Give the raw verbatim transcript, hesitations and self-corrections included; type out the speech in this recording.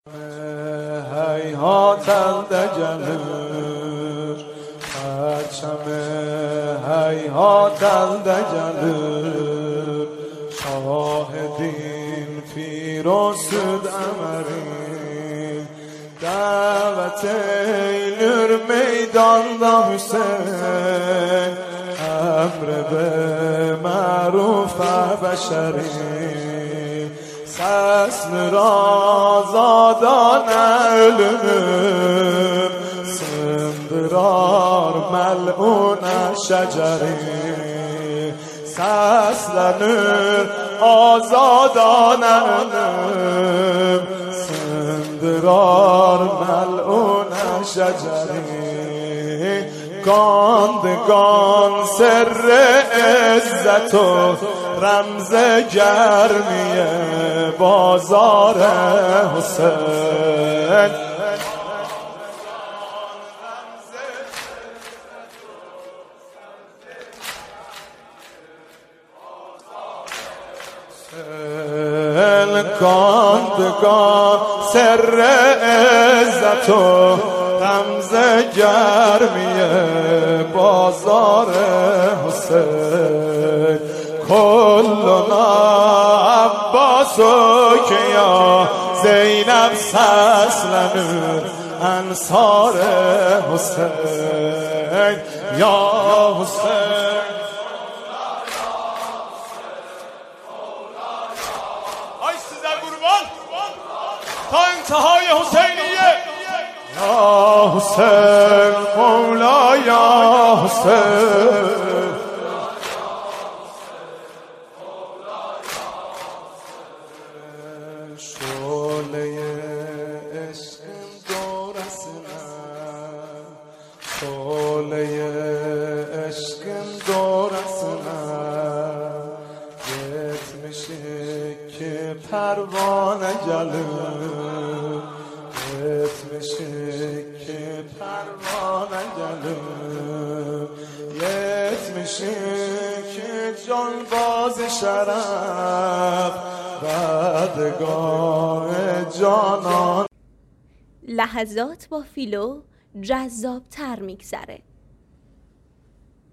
Heyhat elde gelir, perçeme heyhat elde gelir. Şahidin firosud emerin, davet eylür meydanda Hüseyin. Emre be maruf beşerin, sesler azadane ölümüm, sındırar mel'une şeceri. Seslenir azadane ölüm, sındırar mel'une şeceri. Gandگان سر عزت و رمز گرمی بازار حسین. گاندگان سر عزت و رمز گرمی بازار حسین. کلنا عباس و که یا زینب سسلنور انصار حسین. یا حسین ای سیزر قربان تا انتهای حسینیه. یا حسین مولا یا حسین. شعله عشقم دورسنه، شعله عشقم دورسنه. yetmişi ki pervane gelir, yetmişi ki pervane gelir. Yetmişi ki canbaz şeref بدگاه جانان. لحظات با فیلو جذاب تر میگذره.